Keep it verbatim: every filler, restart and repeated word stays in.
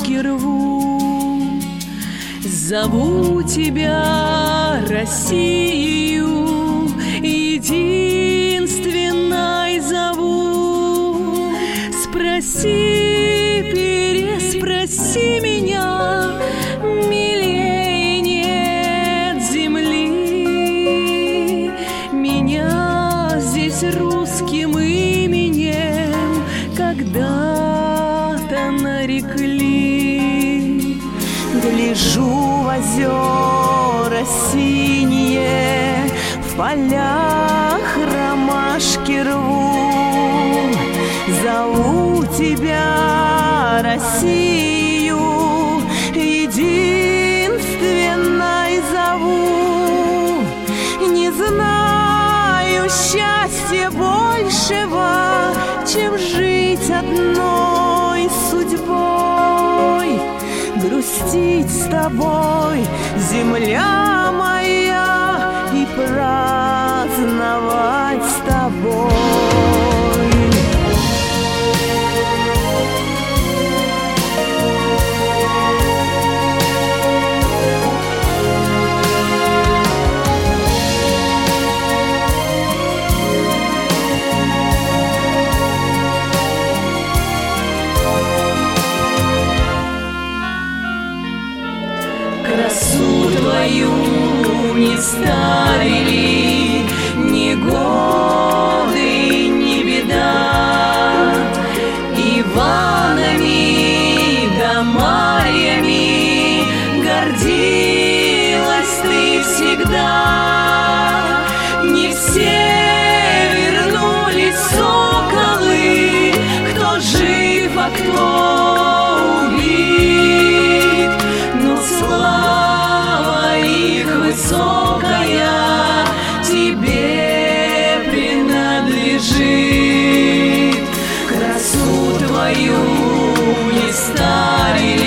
ромашки рву. Зову тебя, Россию, единственной зову. Спроси, переспроси меня, милей нет земли. Меня здесь русским именем когда-то нарекли. Гляжу в озера синие, в полях ромашки рву. Зову тебя, Россию, единственной зову. Не знаю счастья большего, чем жить одной судьбой. Грустить с тобой, земля моя, и праздновать с тобой. Красу твою не ставили ни годы, ни беда. Иванами да Марьями гордилась ты всегда. Не все вернулись соколы, кто жив, а кто убит. Но слава их высокая тебе принадлежит. Красу твою не старили